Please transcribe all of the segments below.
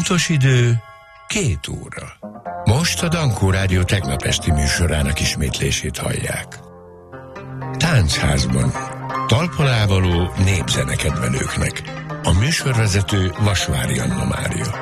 Pontos idő 2 óra. Most a Dankó Rádió tegnap esti műsorának ismétlését hallják. Táncházban talpalávaló népzenekedvelőknek. A műsorvezető Vasvári Anna Mária.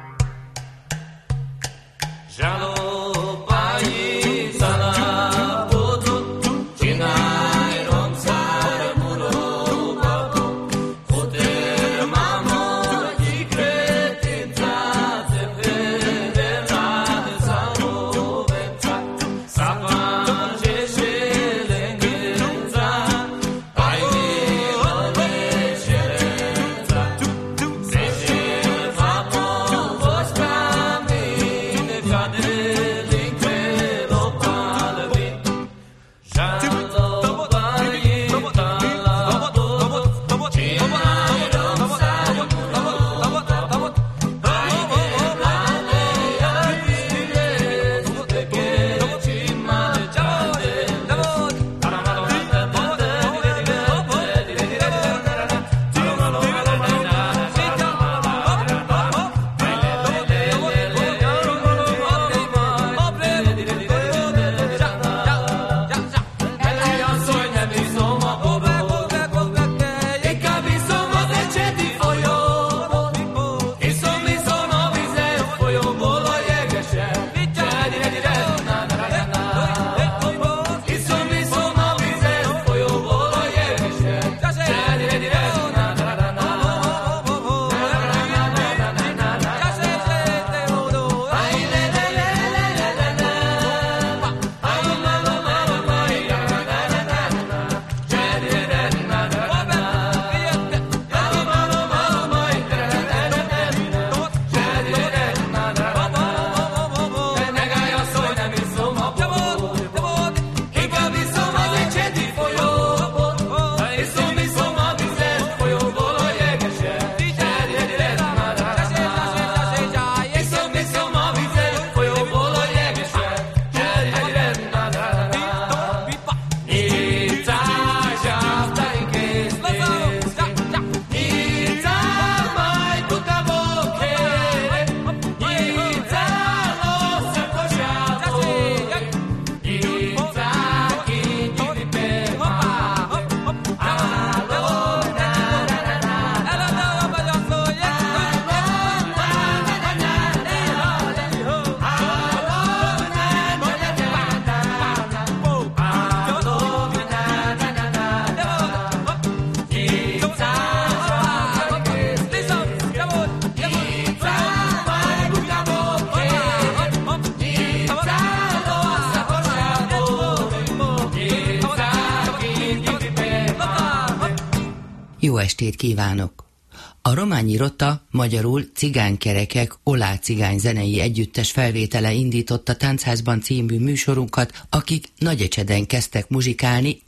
Jó estét kívánok! A Rományi Rota, magyarul Cigánykerekek Olá cigány zenei együttes felvétele indította Táncházban című műsorunkat, akik Nagyecseden kezdtek muzsikálni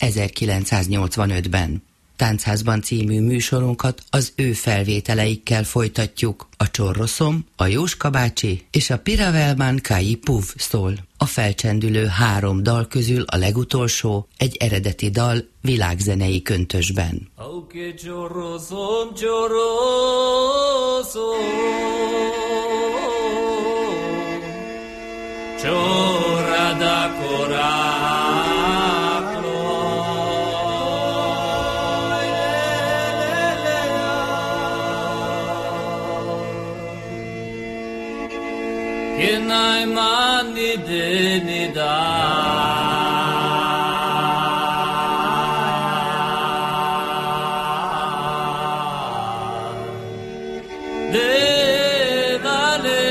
1985-ben. Táncházban című műsorunkat az ő felvételeikkel folytatjuk. A Csorroszom, a Jóska bácsi és a Piravelman Kai Puv szól. A felcsendülő 3 dal közül a legutolsó egy eredeti dal világzenei köntösben. Auke Csorroszom, Csorroszom, Csorrada Kenai mani deni da de dale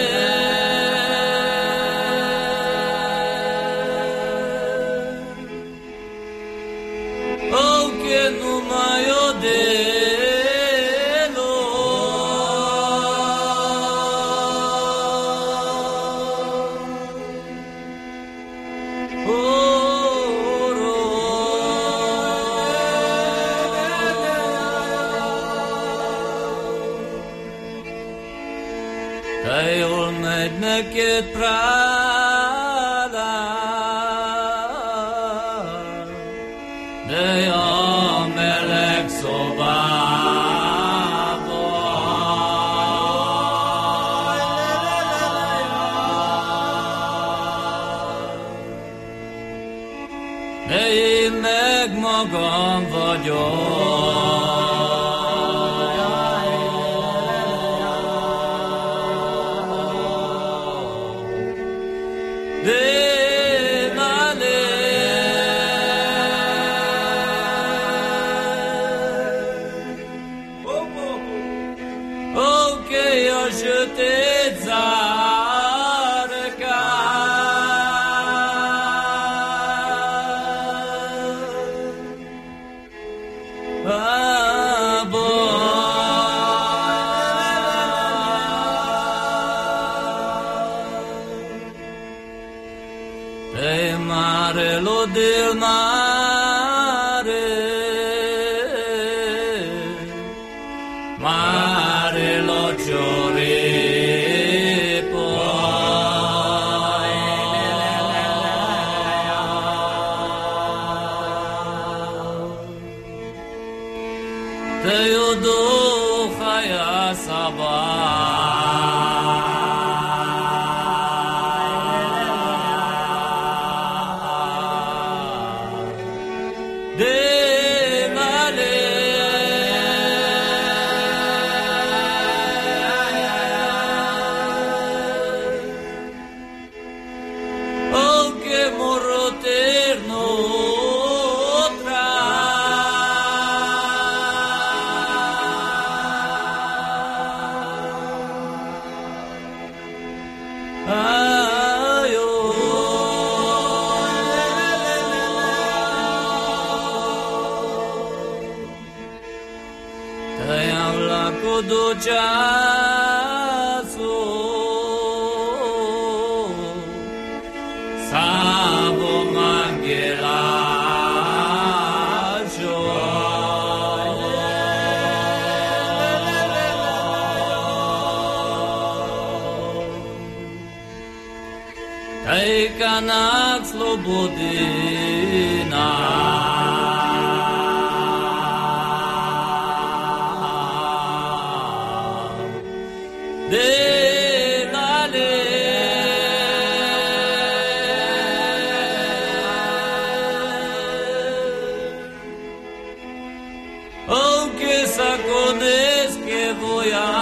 o que no mayo de neked práda, de a meleg szobában. én meg magam vagyok. Del mare, mare lo giori poi. Te io duha ya sabah. Duceasu Sabo Mangelajo Taikanak Slobodina aunque sacones que voy a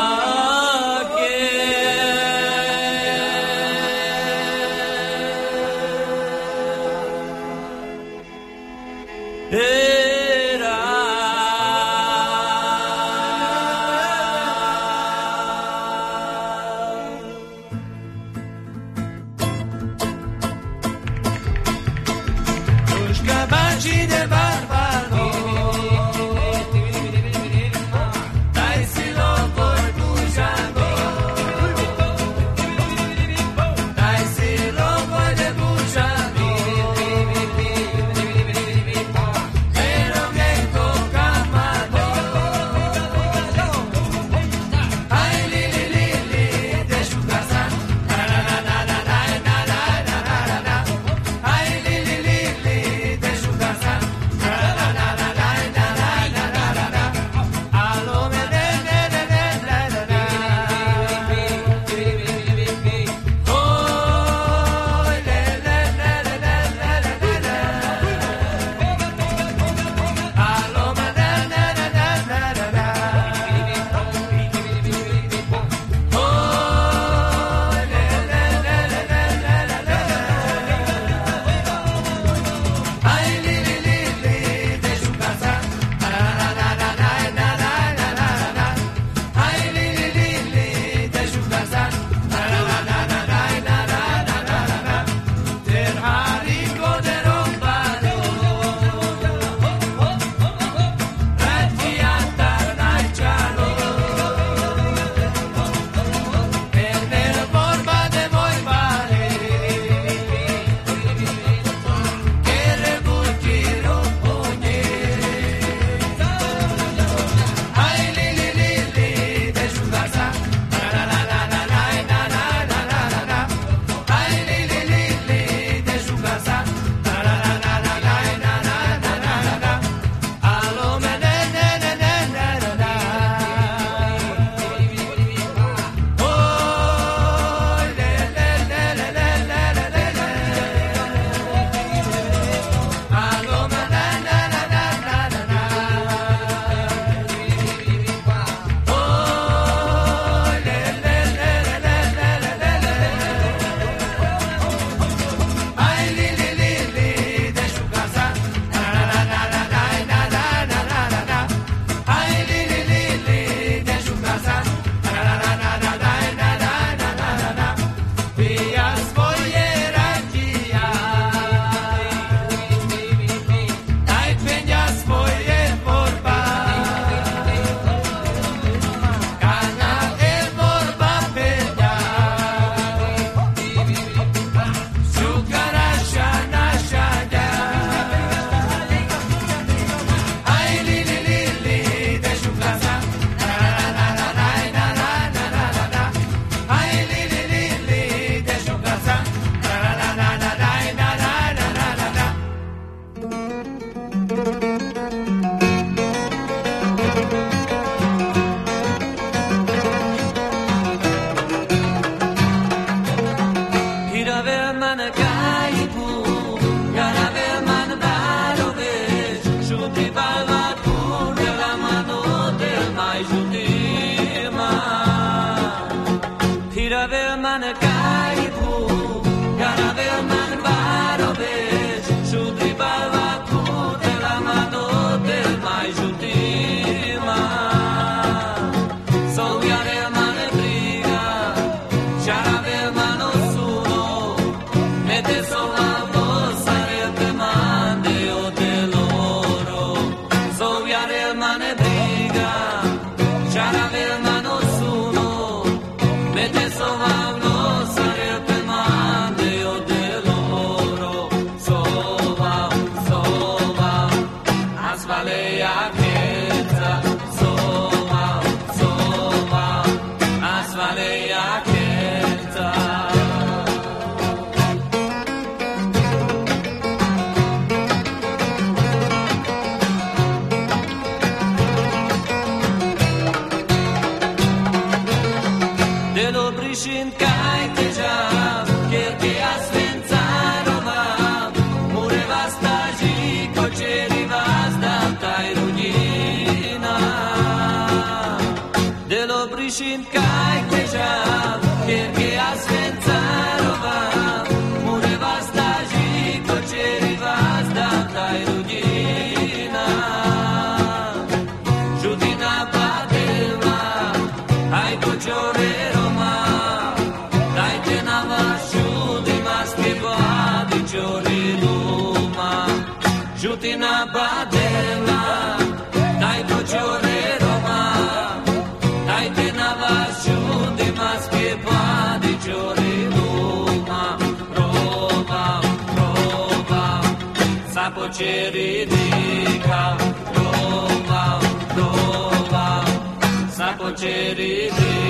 Sapocheridika, Roma, Roma, Sapocheridika.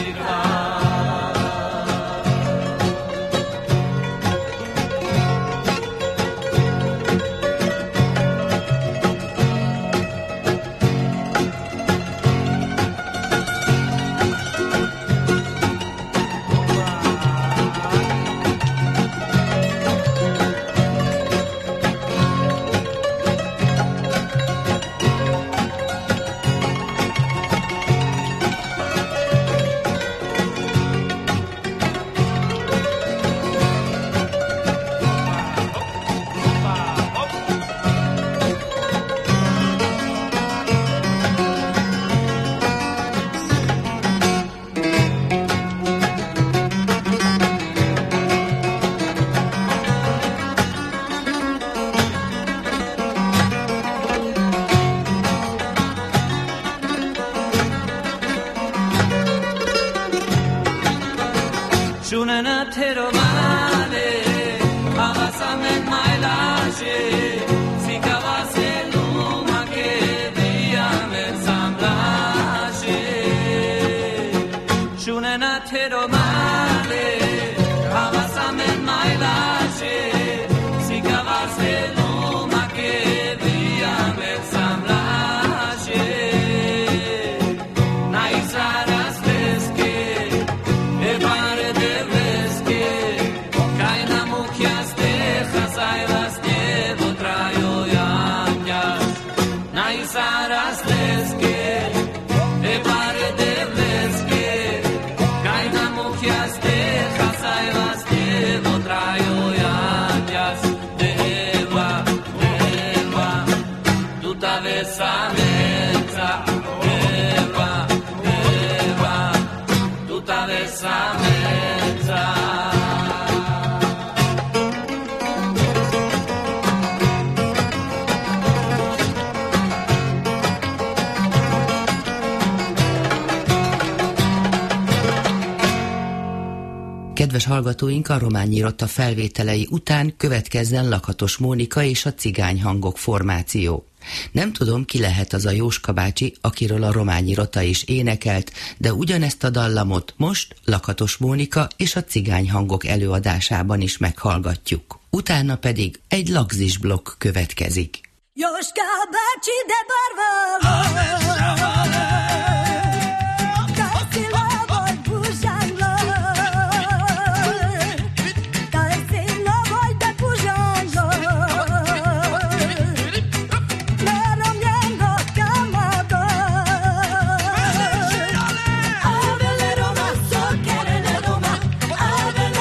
Kedves hallgatóink, a Rományi Rotta felvételei után következzen Lakatos Mónika és a Cigány Hangok formáció. Nem tudom, ki lehet az a Jóska bácsi, akiről a Rományi Rotta is énekelt, de ugyanezt a dallamot most Lakatos Mónika és a Cigány Hangok előadásában is meghallgatjuk. Utána pedig egy lagzis blokk következik. Jóska bácsi, de barva! Ave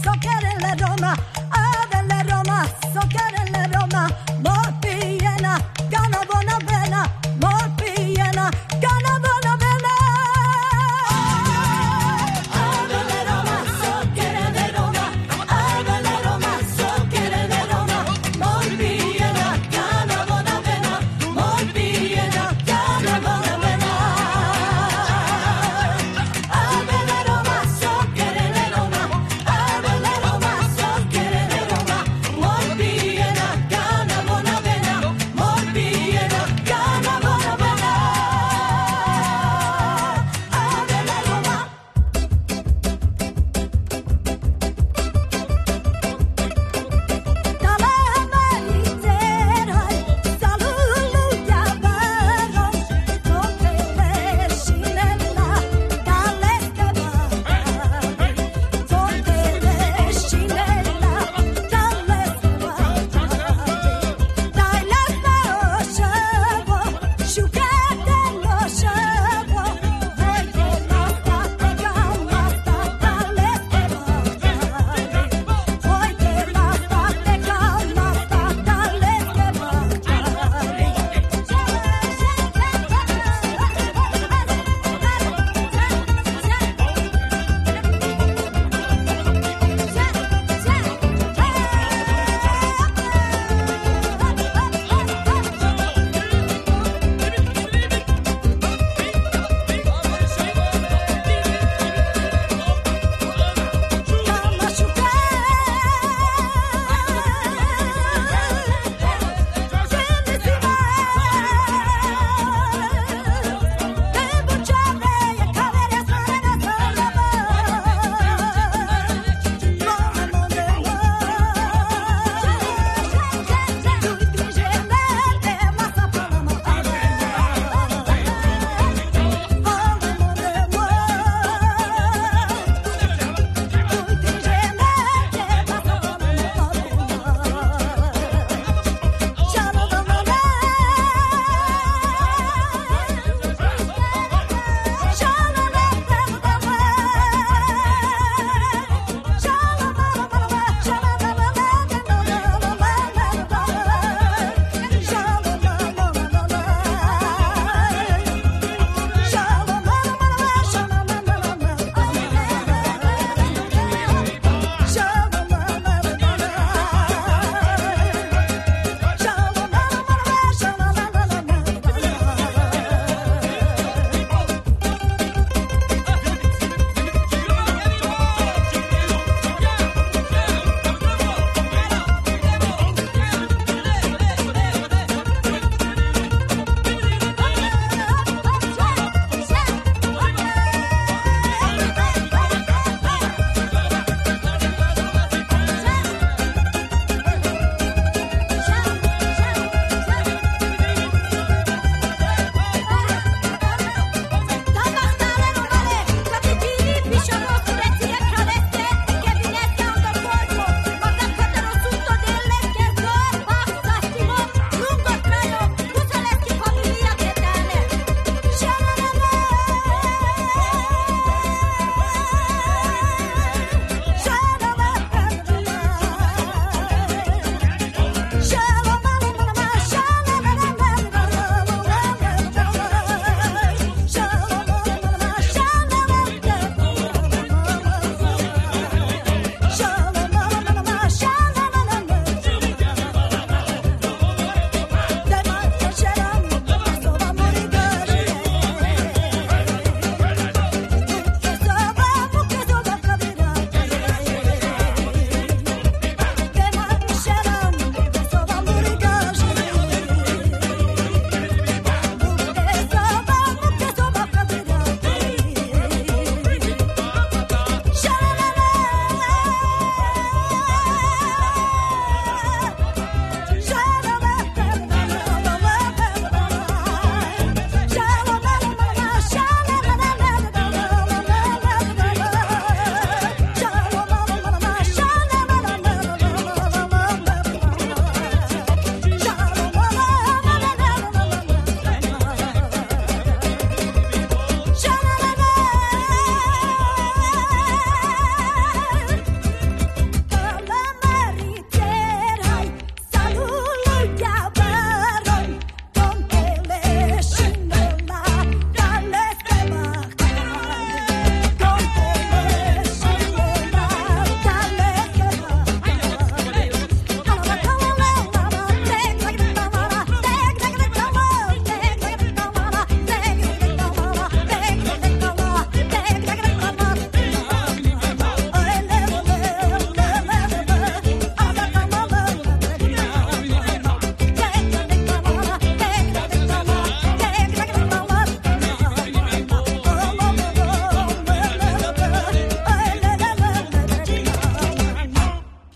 soccherelle Roma, avelle Roma, soccherelle Roma, morpiena, gana buona vena, morpiena, gana buona vena. Avelle Roma, soccherelle Roma, avelle Roma, soccherelle Roma, morpiena, gana buona vena, morpiena, gana buona vena. Avelle Roma, soccherelle Roma, avelle Roma, soccherelle Roma, morpiena,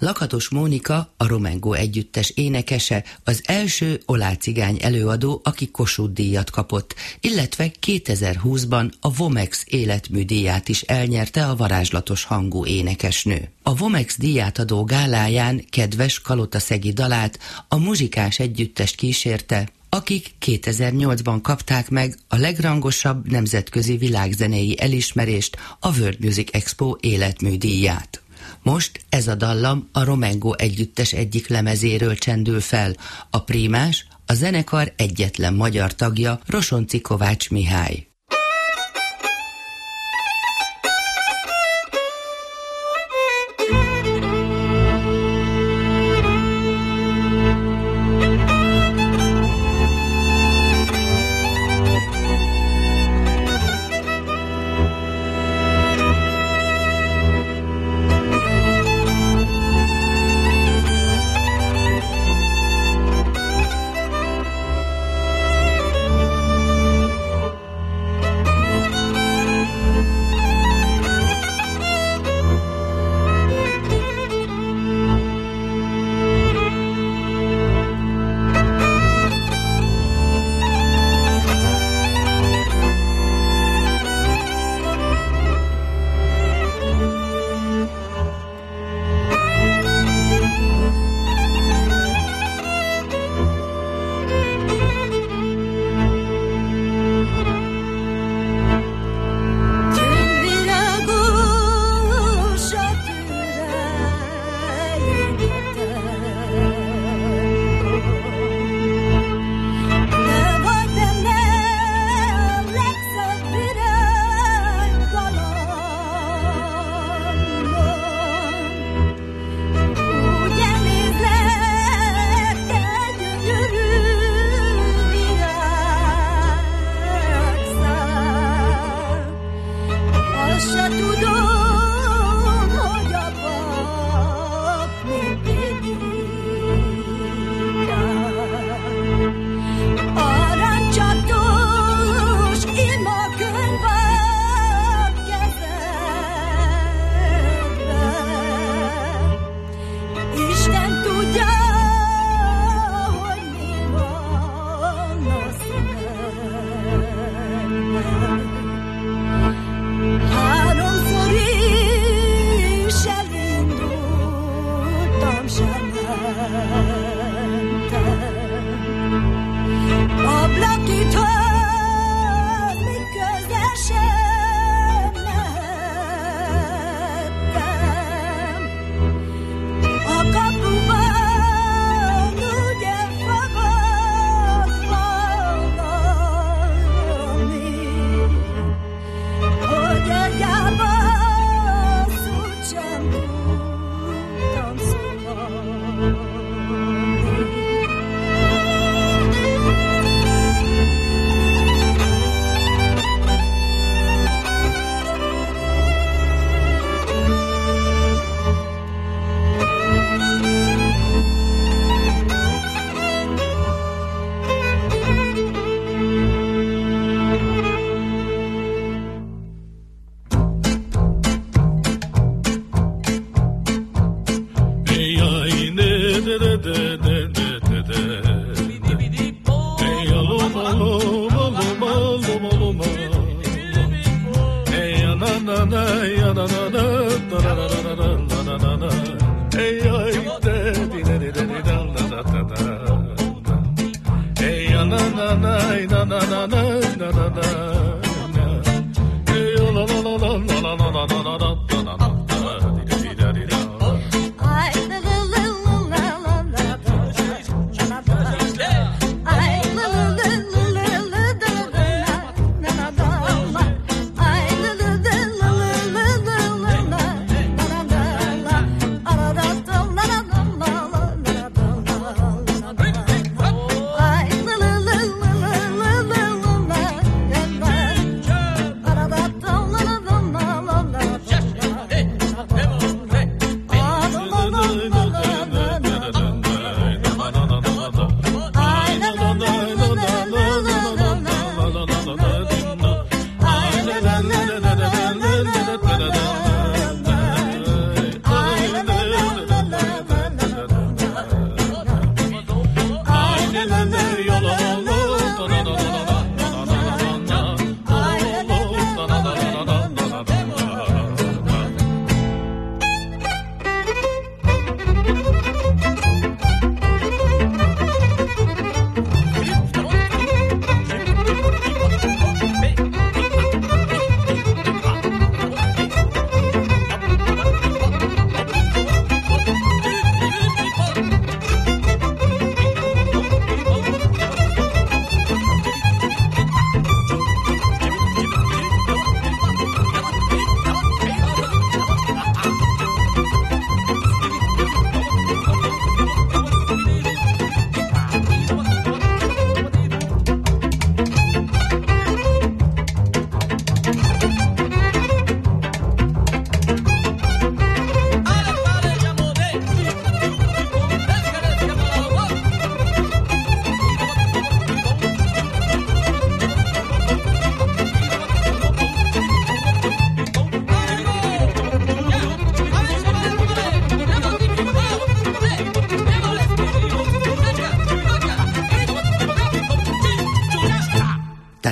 Lakatos Mónika, a Romengo együttes énekese, az első olácigány előadó, aki Kossuth-díjat kapott, illetve 2020-ban a Vomex életműdíját is elnyerte a varázslatos hangú énekesnő. A Vomex díját adó gáláján kedves kalotaszegi dalát a muzsikáns együttest kísérte, akik 2008-ban kapták meg a legrangosabb nemzetközi világzenei elismerést, a World Music Expo életműdíját. Most ez a dallam a Romengo együttes egyik lemezéről csendül fel. A prímás, a zenekar egyetlen magyar tagja, Rosonci Kovács Mihály.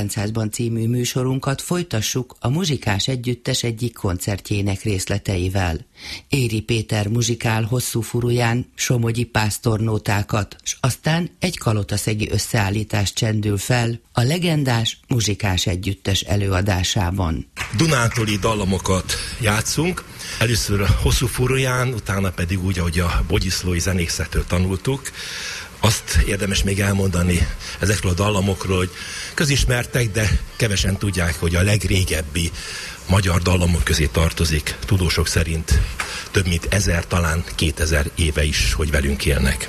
Táncázban című műsorunkat folytassuk a Muzsikás Együttes egyik koncertjének részleteivel. Éri Péter muzsikál hosszú furuján somogyi pásztornótákat, s aztán egy kalotaszegi összeállítás csendül fel a legendás Muzsikás Együttes előadásában. Dunántúli dallamokat játszunk, először a hosszú furuján, utána pedig úgy, ahogy a bogyiszlói zenészektől tanultuk. Azt érdemes még elmondani ezekről a dallamokról, hogy közismertek, de kevesen tudják, hogy a legrégebbi magyar dallamok közé tartozik. Tudósok szerint több mint 1000, talán 2000 éve is, hogy velünk élnek.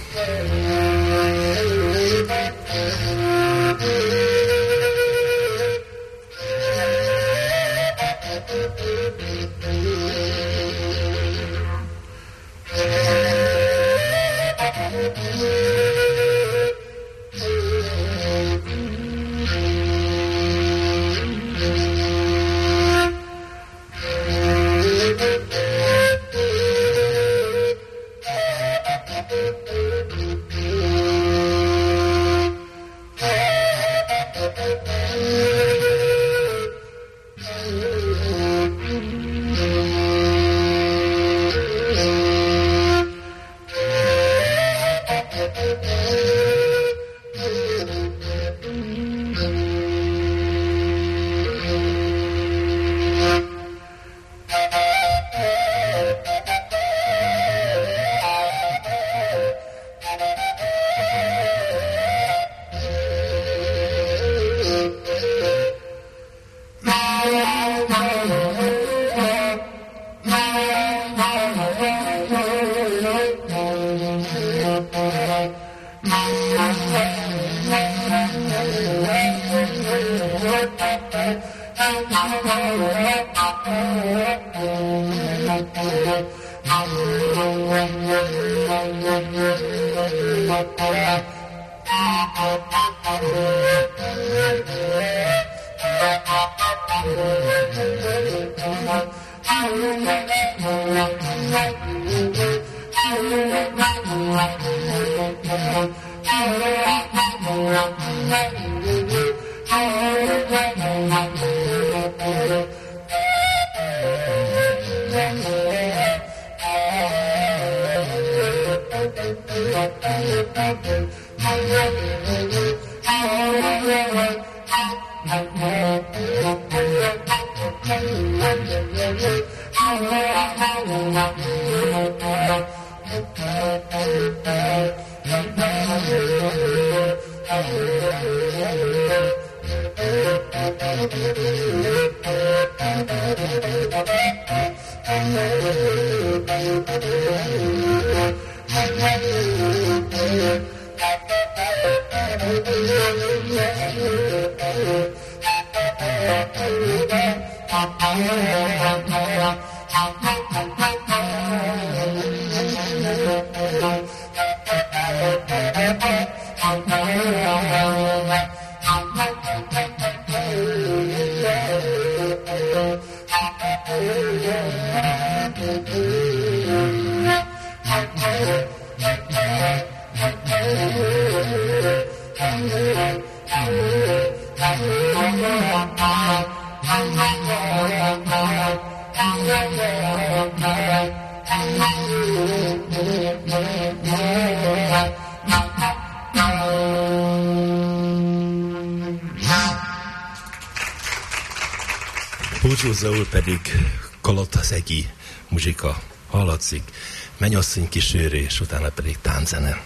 Búcsúzóul pedig kalotaszegi muzsika hallatszik, mennyasszony kísérő, és utána pedig tánczene.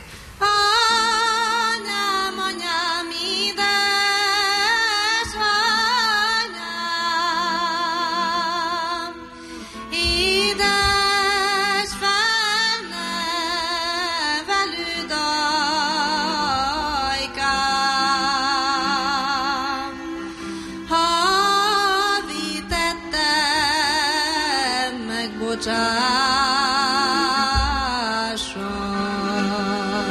Bocsássa.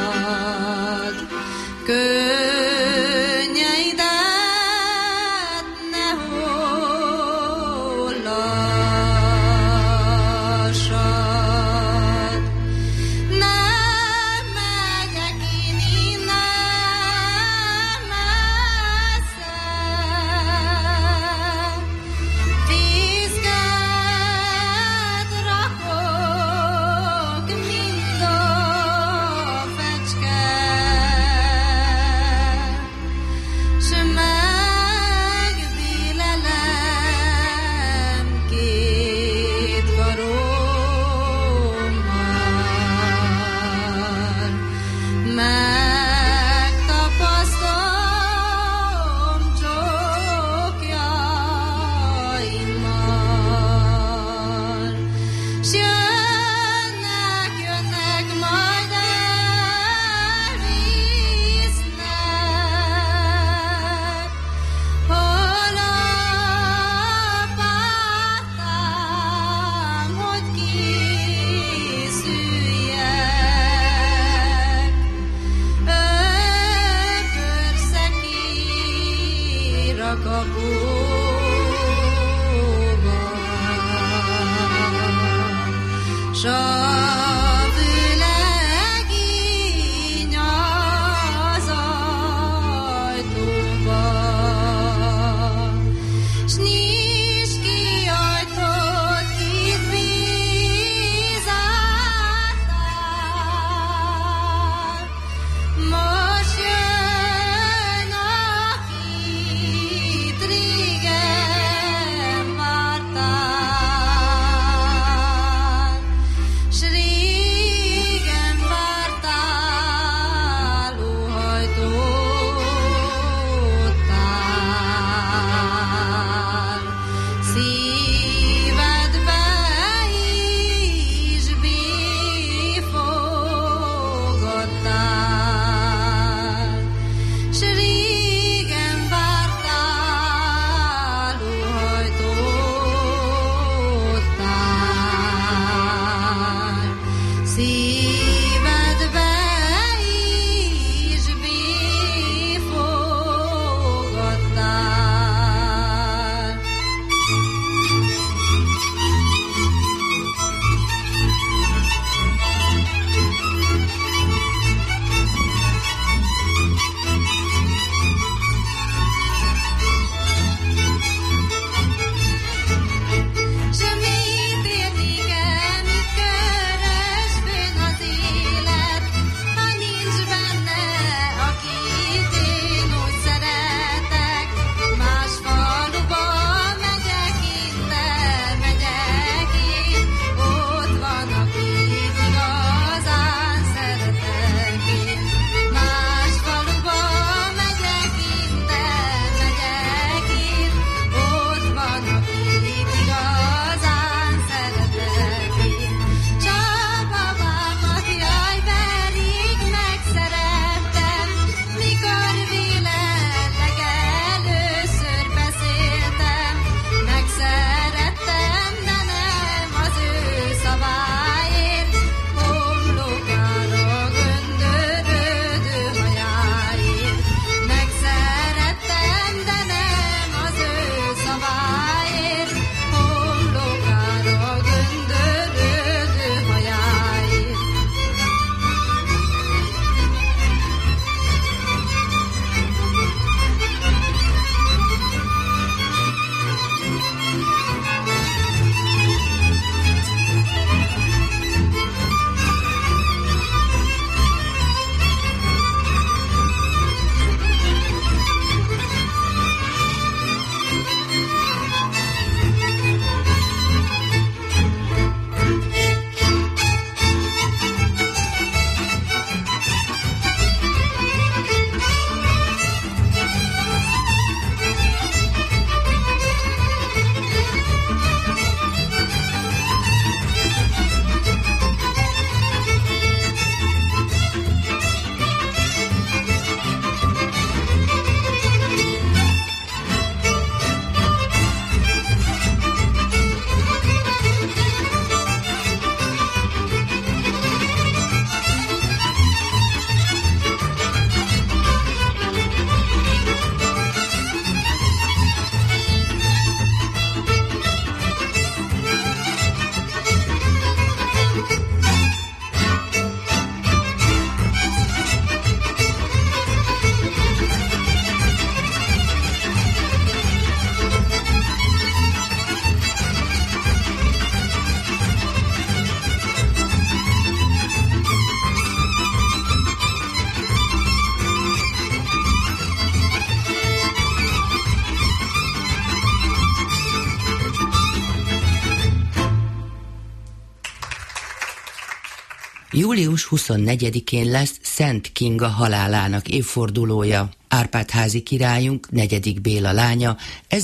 Július 24-én lesz Szent Kinga halálának évfordulója. Árpád-házi királyunk, 4. Béla lánya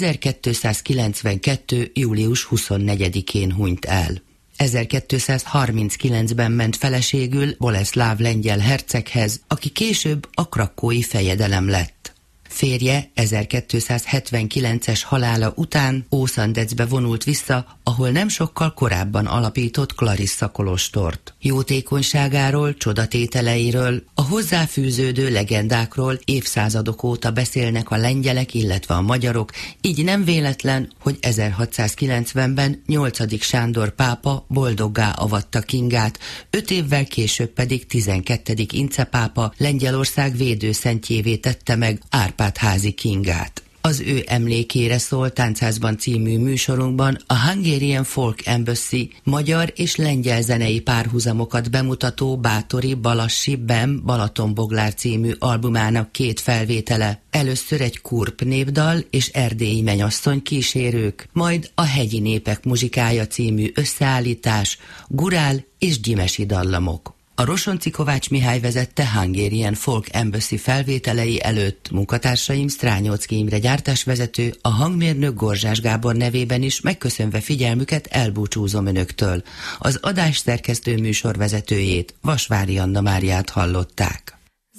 1292. július 24-én hunyt el. 1239-ben ment feleségül Boleszláv lengyel herceghez, aki később a krakkói fejedelem lett. Férje 1279-es halála után Ószandecbe vonult vissza, ahol nem sokkal korábban alapított Clarissa kolostort. Jótékonyságáról, csodatételeiről, a hozzáfűződő legendákról évszázadok óta beszélnek a lengyelek, illetve a magyarok, így nem véletlen, hogy 1690-ben 8. Sándor pápa boldoggá avatta Kingát, 5 évvel később pedig 12. Ince pápa Lengyelország védőszentjévé tette meg Árpád-házi Kingát. Az ő emlékére szól Táncházban című műsorunkban a Hungarian Folk Embassy magyar és lengyel zenei párhuzamokat bemutató Bátori Balassi Bem Balatonboglár című albumának 2 felvétele. Először egy kurp népdal és erdélyi menyasszony kísérők, majd a Hegyi Népek Muzsikája című összeállítás, gurál és gyimesi dallamok. A Rosonci Kovács Mihály vezette Hungarian Folk Embassy felvételei előtt munkatársaim Strányóczky Imre gyártásvezető, a hangmérnök Gorzsás Gábor nevében is megköszönve figyelmüket elbúcsúzom önöktől. Az adás szerkesztő műsorvezetőjét, Vasvári Anna Máriát hallották.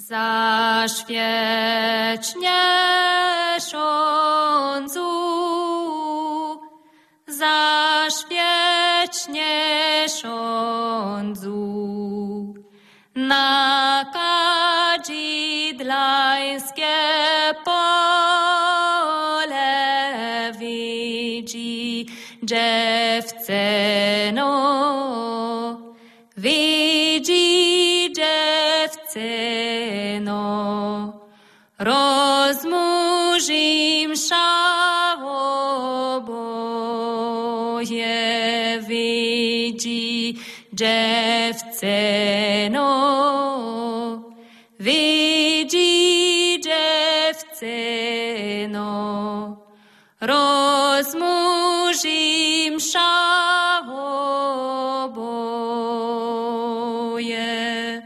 Na kadzidlańskie pole widzi dziewczęno, widzi dziewczęno, rozmurzim szałoboje, widzi dziewczęno, widzi dziewczęno, rozmurzim szałoboje.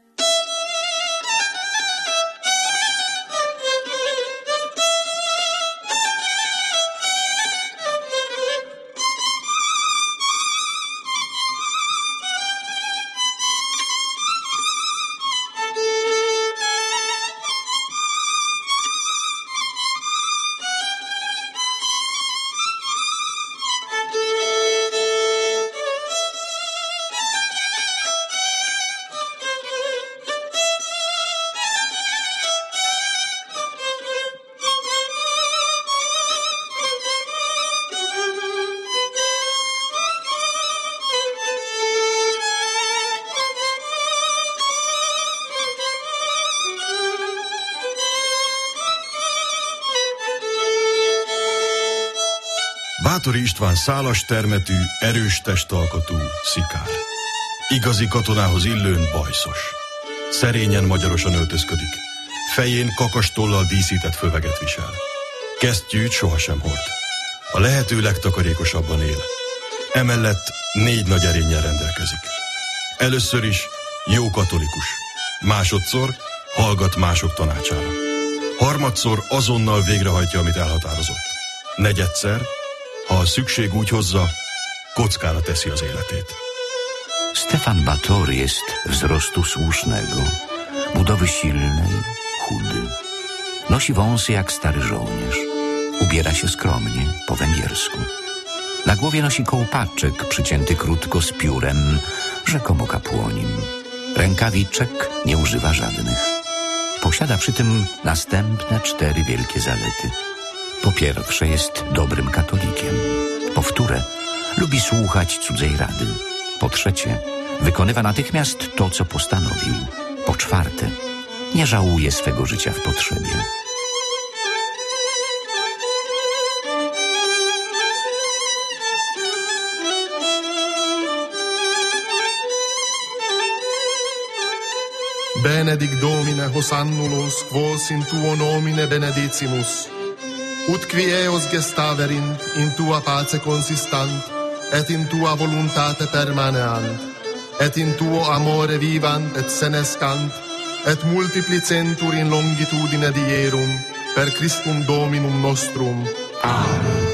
Bátori István szálas termetű, erős testalkatú szikár. Igazi katonához illőn bajszos. Szerényen magyarosan öltözködik. Fején kakastollal díszített föveget visel. Kesztyűt sohasem hord. A lehető legtakarékosabban él. Emellett 4 nagy erénnyel rendelkezik. Először is jó katolikus. Másodszor hallgat mások tanácsára. Harmadszor azonnal végrehajtja, amit elhatározott. Negyedszer, ha a szükség úgy hozza, kockára teszi az életét. Stefan Batory jest wzrostu słusznego, budowy silnej, chudy. Nosi wąsy jak stary żołnierz. Ubiera się skromnie, po węgiersku. Na głowie nosi kołpaczek przycięty krótko z piórem, rzekomo kapłonim. Rękawiczek nie używa żadnych. Posiada przy tym następne 4 wielkie zalety. Po pierwsze, jest dobrym katolikiem. Po wtóre, lubi słuchać cudzej rady. Po trzecie, wykonywa natychmiast to, co postanowił. Po czwarte, nie żałuje swego życia w potrzebie. Benedict Domine hosannulos quos in tuo nomine benedicimus. Ut qui eos gestaverint in tua pace consistant, et in tua voluntate permaneant, et in tuo amore vivant et senescant, et multiplicentur in longitudine dierum, per Christum Dominum nostrum. Amen.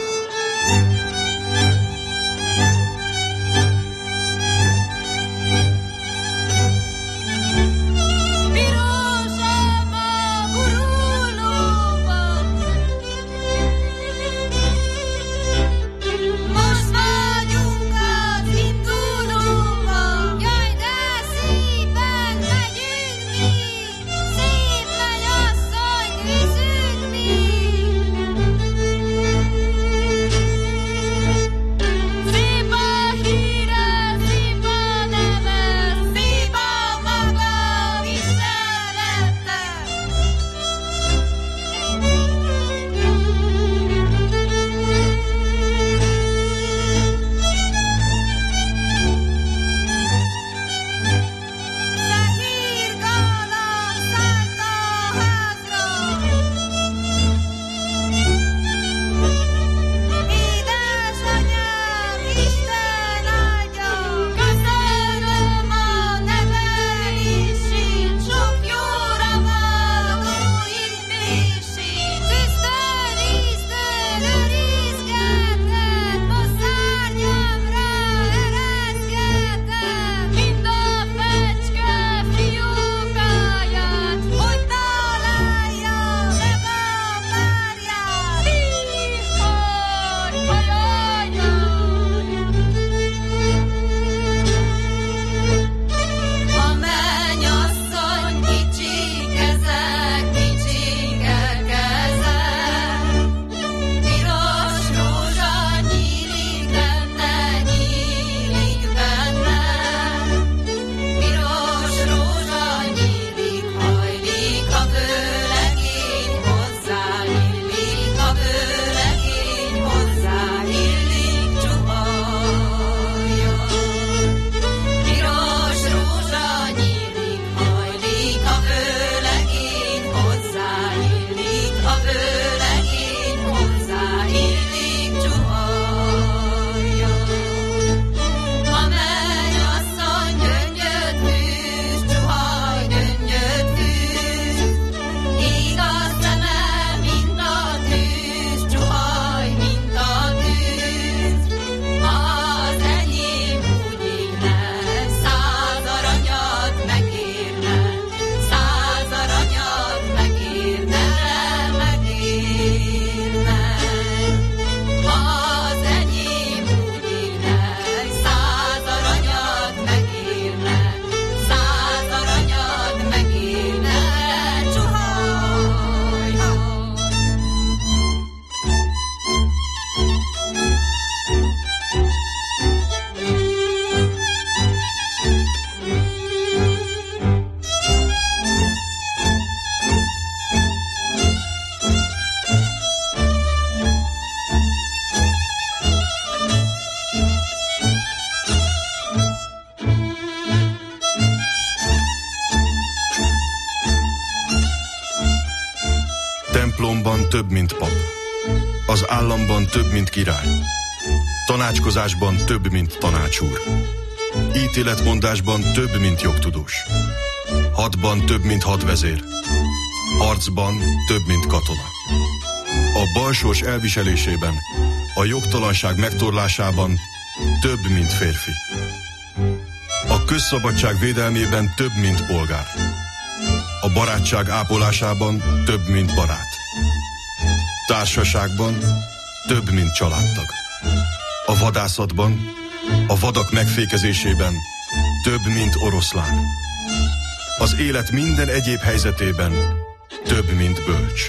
több, mint pap. Az államban több, mint király. Tanácskozásban több, mint tanácsúr. Ítéletmondásban több, mint jogtudós. Hadban több, mint hadvezér. Harcban több, mint katona. A balsors elviselésében, a jogtalanság megtorlásában több, mint férfi. A közszabadság védelmében több, mint polgár. A barátság ápolásában több, mint barát. Társaságban több, mint családtag. A vadászatban, a vadak megfékezésében több, mint oroszlán. Az élet minden egyéb helyzetében több, mint bölcs.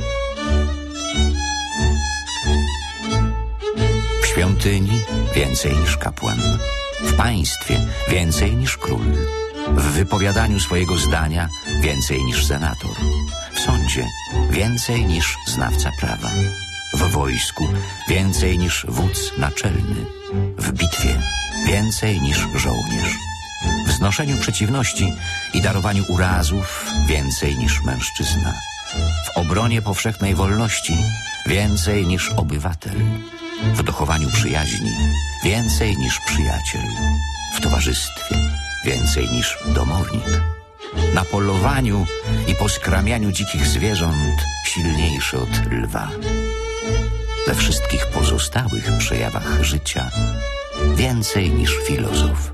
W świątyni więcej niż kapłan. W państwie więcej niż król. W wypowiadaniu swojego zdania więcej niż senator. W sądzie więcej niż znawca prawa. W wojsku więcej niż wódz naczelny. W bitwie więcej niż żołnierz. W znoszeniu przeciwności i darowaniu urazów więcej niż mężczyzna. W obronie powszechnej wolności więcej niż obywatel. W dochowaniu przyjaźni więcej niż przyjaciel. W towarzystwie więcej niż domownik. Na polowaniu i poskramianiu dzikich zwierząt silniejszy od lwa. We wszystkich pozostałych przejawach życia więcej niż filozof.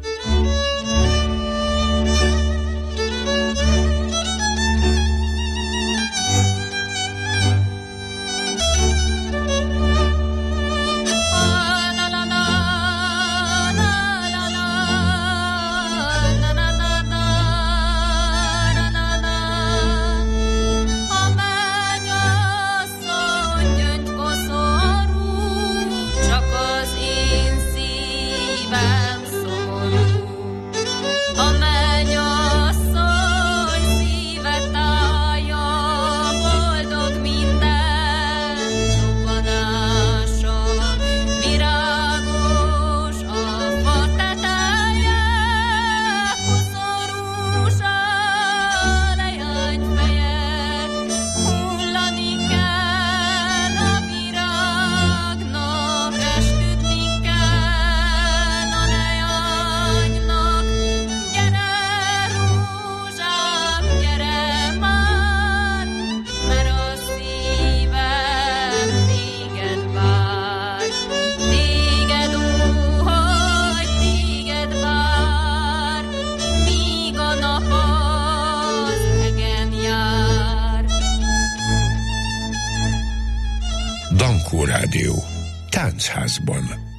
Dankó Rádió. Táncházban.